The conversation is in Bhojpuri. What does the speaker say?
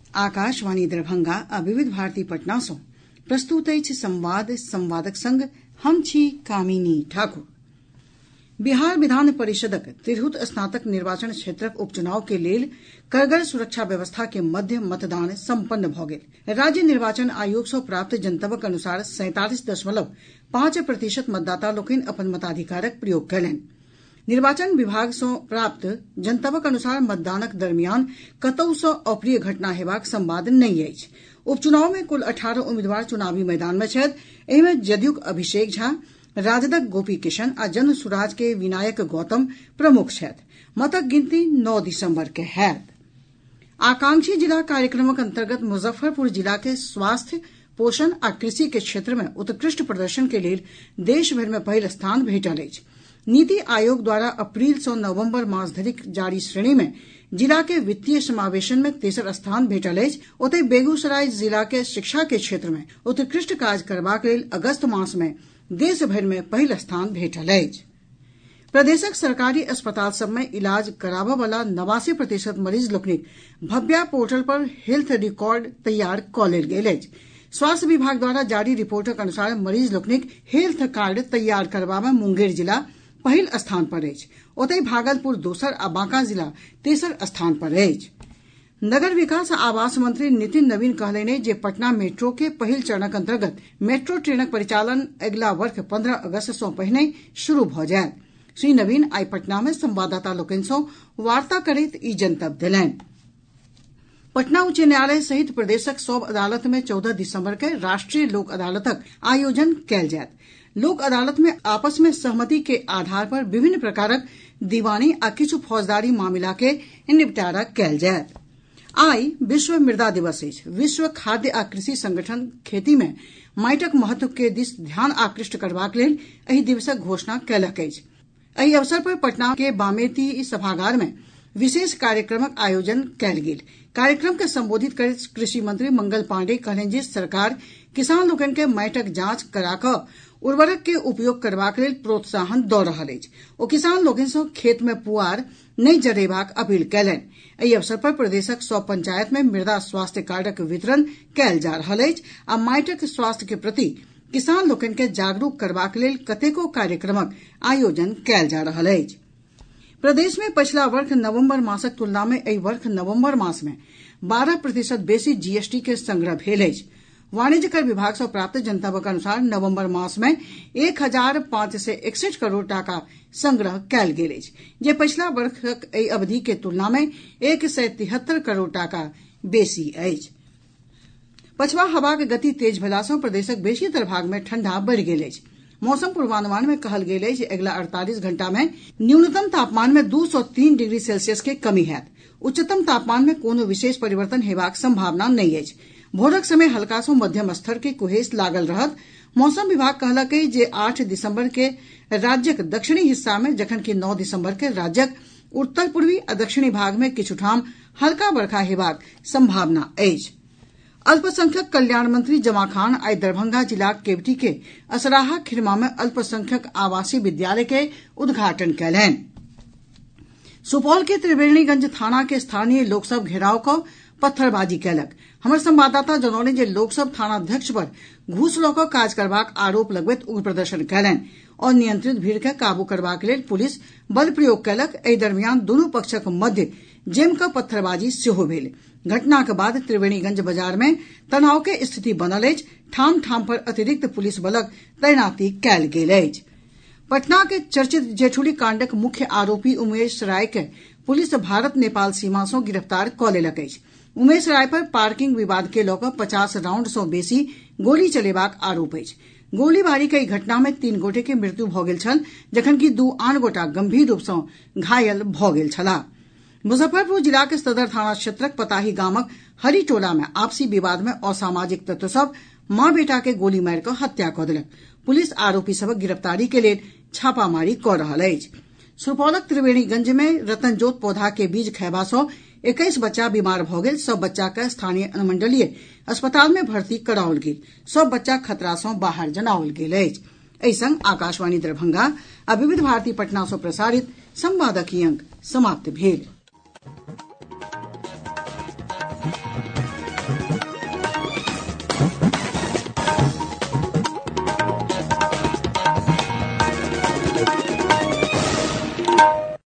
आकाशवाणी दरभंगा आ विविध भारती पटना सँ प्रस्तुत अछि संवाद। संवादक संग हम छी कामिनी ठाकुर। बिहार विधान परिषदक तिरहुत स्नातक निर्वाचन क्षेत्रक उपचुनाव के लेल कड़गर सुरक्षा व्यवस्था के मध्य मतदान सम्पन्न भऽ गेल। राज्य निर्वाचन आयोग सँ प्राप्त जनतबक अनुसार 47.5% मतदाता लोकनि अपन मताधिकारक प्रयोग कयलनि। निर्वाचन विभाग सँ प्राप्त जनतबक अनुसार मतदानक दरमियान कतहु सँ अप्रिय घटना हेबाक संवाद नहि अछि। उपचुनाव मे कुल 18 उम्मीदवार चुनावी मैदान मे छथि। एहि मे जदयूक अभिषेक झा, राजदक गोपी किशन आ जन सुराज के विनायक गौतम प्रमुख छथि। मतक गिनती 9 दिसंबर के हैत। आकांक्षी जिला कार्यक्रमक अंतर्गत मुजफ्फरपुर जिला के स्वास्थ्य, पोषण आ कृषि के क्षेत्र में उत्कृष्ट प्रदर्शन के लेल देश भरि में पहिल स्थान भेटल अछि। नीति आयोग द्वारा अप्रील सँ नवंबर मास धरिक जारी श्रेणी में जिला के वित्तीय समावेशन में तेसर स्थान भेटल अछि। ओतहि बेगूसराय जिला के शिक्षा के क्षेत्र में उत्कृष्ट काज करबाक लेल अगस्त मास में देश भरि में पहिल स्थान भेटल अछि। प्रदेशक सरकारी अस्पताल सभ में इलाज कराबऽ वाला 89% मरीज लोकनिक भव्या पोर्टल पर हेल्थ रिकॉर्ड तैयार कऽ लेल गेल अछि। स्वास्थ्य विभाग द्वारा जारी रिपोर्टक अनुसार मरीज लोकनिक हेल्थ कार्ड तैयार करबा में मुंगेर जिला पहिल स्थान पर अछि। ओतहि भागलपुर दोसर आ बांका जिला तेसर स्थान पर अछि। नगर विकास आ आवास मंत्री नितिन नवीन कहलनि जे पटना मेट्रो के पहिल चरणक अंतर्गत मेट्रो ट्रेनक परिचालन अगिला वर्ष 15 अगस्त सँ पहिने शुरू भऽ जायत। श्री नवीन आइ पटना में संवाददाता लोकनि सँ वार्ता करैत ई जनतब देलनि। पटना उच्च न्यायालय सहित प्रदेशक सभ अदालत में 14 दिसंबर के राष्ट्रीय लोक अदालतक आयोजन कयल जायत। लोक अदालत में आपस में सहमति के आधार पर विभिन्न प्रकारक दीवानी आ किछु फौजदारी मामिला के निपटारा कयल जायत। आइ विश्व मृदा दिवस अछि। विश्व खाद्य आ कृषि संगठन खेती में माटिक महत्व के दिस ध्यान आकृष्ट करबाक लेल एहि दिवसक घोषणा कयलक अछि। एहि अवसर पर पटना के बामेती सभागार में विशेष कार्यक्रमक आयोजन कयल गेल। कार्यक्रम के संबोधित करैत कृषि मंत्री मंगल पांडेय कहलनि जे सरकार किसान लोकनि के माटिक जांच करा कऽ उर्वरक के उपयोग करबाक लेल प्रोत्साहन दऽ रहल अछि। ओ किसान लोकनि सँ खेत में पुआर नहि जरेबाक अपील कयलनि। एहि अवसर पर प्रदेशक सभ पंचायत में मृदा स्वास्थ्य कार्डक वितरण कयल जा रहल अछि आ माटिक स्वास्थ्य के प्रति किसान लोकनि के जागरूक करबाक लेल कतेको कार्यक्रमक आयोजन कयल जा रहल अछि। प्रदेश में पछिला वर्ष नवंबर मासक तुलना में एहि वर्ष नवंबर मास में 12% बेसी जीएसटी के संग्रह भेल अछि। वाणिज्य कर विभाग सँ प्राप्त जनतबक अनुसार नवंबर मास में 1561 करोड़ टाका संग्रह कयल गेल अछि, जे पछिला वर्षक एहि अवधि के तुलना में 173 करोड़ टाका बेसी अछि। पछवा हवाक गति तेज भेला सँ प्रदेशक बेसीतर भाग में ठंडा बढ़ि गेल अछि। मौसम पूर्वानुमान में कहल गेल अछि जे अगिला 48 घंटा में न्यूनतम तापमान में 2 सँ 3 डिग्री सेल्सियस के कमी हैत। उच्चतम तापमान में कोनो विशेष परिवर्तन हेबाक संभावना नहीं अछि। भोरक समय हल्का सँ मध्यम स्तर के कुहेस लागल रहत। मौसम विभाग कहलक अछि जे 8 दिसंबर के राज्यक दक्षिणी हिस्सा में जखनकि 9 दिसंबर के राज्यक उत्तर पूर्वी आ दक्षिणी भाग में किछु ठाम हल्का बरखा हेबाक संभावना अछि। अल्पसंख्यक कल्याण मंत्री जमा खान आइ दरभंगा जिलाक केवटी के असराहा खिरमा में अल्पसंख्यक आवासीय विद्यालय के उद्घाटन कयलनि। सुपौल के त्रिवेणीगंज थाना के स्थानीय लोक सभ घेराव कऽ पत्थरबाजी कयलक। हमर संवाददाता जनौलनि जे लोक सभ थानाध्यक्ष पर घूस लऽ कऽ काज करबाक आरोप लगबैत उग्र प्रदर्शन कयलनि। अनियंत्रित भीड़ के काबू करबाक लेल पुलिस बल प्रयोग कयलक। एहि दरमियान दुनू पक्षक मध्य जमि कऽ पत्थरबाजी सेहो भेल। घटनाक बाद त्रिवेणीगंज बाजार में तनाव के स्थिति बनल अछि। ठाम ठाम पर अतिरिक्त पुलिस बलक तैनाती कयल गेल अछि। पटना के चर्चित जेठुली कांडक मुख्य आरोपी उमेश राय के पुलिस भारत नेपाल सीमा सँ गिरफ्तार कऽ लेलक अछि। उमेश राय पर पार्किंग विवाद के लऽ कऽ 50 राउंड सँ बेसी गोली चलेबाक आरोप अछि। गोलीबारी के घटना में 3 गोटे के मृत्यु भऽ गेल छल, जखनकि 2 आन गोटा गंभीर रूप सँ घायल भऽ गेल छलाह। मुजफ्फरपुर जिला के सदर थाना क्षेत्रक पताही गामक हरी टोला में आपसी विवाद में असामाजिक तत्व सभ माँ बेटा के गोली मारि कऽ हत्या कऽ देलक। पुलिस आरोपी सभक गिरफ्तारी के लेल छापामारी कऽ रहल अछि। सुपौलक त्रिवेणीगंज में रतनजोत पौधा के बीज खयबा सँ 21 बच्चा बीमार भऽ गेल। सब बच्चा के स्थानीय अनुमंडलीय अस्पताल में भर्ती कराओल गेल। सब बच्चा खतरा सँ बाहर जनाओल गेल अछि। एहि संग आकाशवाणी दरभंगा आ विविध भारती पटना सँ प्रसारित संवादक ई अंक समाप्त भेल।